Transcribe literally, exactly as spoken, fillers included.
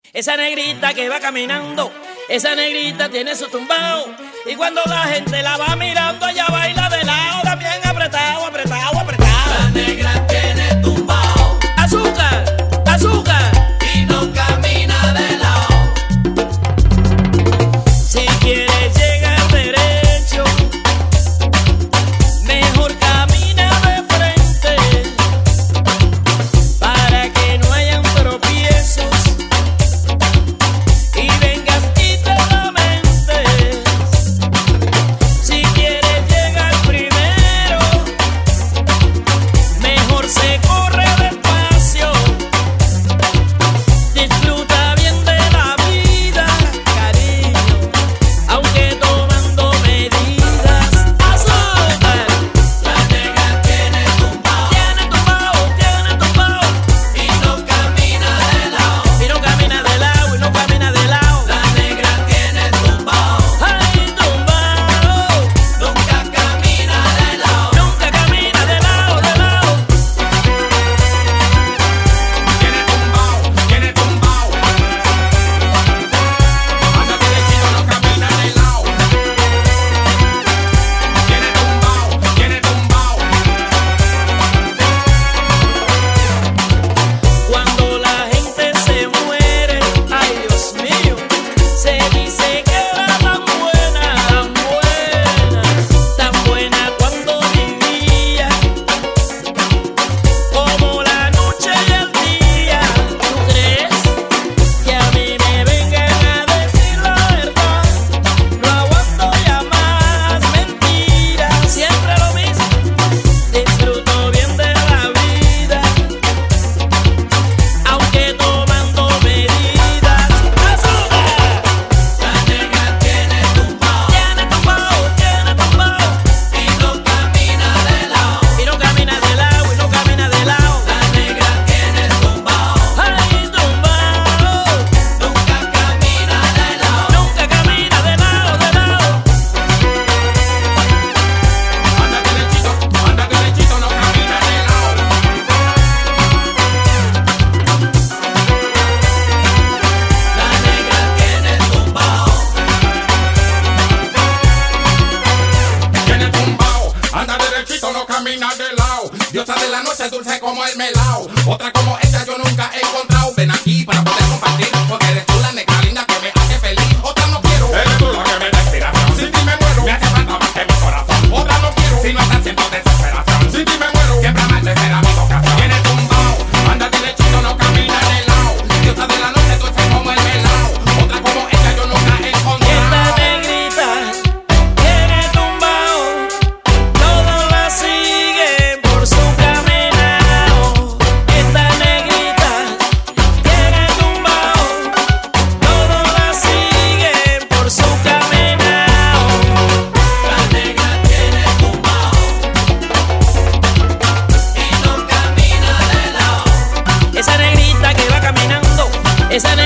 Esa negrita que va caminando, esa negrita tiene su tumbao. Y cuando la gente la va mirando, ella baila de lado, también apretado, apretado, apretado. La negra tiene tumbao azúcar, azúcar, y no camina de lado. Si quieres llegar derecho, mejor camina de frente, para que no hayan tropiezos y vengas y te lamentes. Si quieres llegar primero, mejor se corre despacio. Disfruta bien de la vida, cariño, aunque tomando medidas. Azúcar, La negra tiene tumbao tiene tumbao, tiene tumbao, y no camina de lado. y no camina de lado, y no camina de lado. La negra tiene tumbao, Ay, tumbao, nunca camina de lado. nunca camina de lado, de lado. Tiene tumbao, tiene tumbao. Anda derechito, no camina de lado. Tiene tumbao, tiene tumbao. Cuando la gente se muere, ay Dios mío, se dice que era tan buena, tan buena, tan buena cuando vivía, como la noche y el día. ¿Tú crees que a mí me vengan a decir la verdad? No aguanto ya más mentiras, siempre lo mismo. Disfruto bien de la vida, aunque tomando medidas. Azúcar, La negra tiene tumbao tiene tumbao, tiene tumbao, y no camina de lado. y no camina de lado, y no camina de lado. La negra tiene tumbao, Ay, tumbao, nunca camina de lado. nunca camina de lado, de lado. Anda derechito, anda derechito, no camina de lado. La negra tiene tumbao, Tiene tumbao, anda derechito, no camina de lado. Diosa de la noche, dulce como el melao. Otra como ella yo nunca he encontrado. Ven aquí para poder compartir, porque eres tú la negra linda que me hace feliz. Otra no quiero, eres tú la que me da inspiración. Sin ti me muero, me hace falta más que mi corazón. Otra no quiero, si no estás siento desesperación. Sin ti me muero, siempre amarte será mi vocación. Tiene tumbao, anda derechito, no camina de lado. Diosa de la noche, dulce como el melao. Otra como ella yo nunca he Esta encontrado. negrita tiene tumbao, todos la siguen por su caminao. Esta negrita tiene tumbao, todos la siguen por su caminao. la negra tiene tumbao y no camina de lado. Esa negrita que va caminando, esa negrita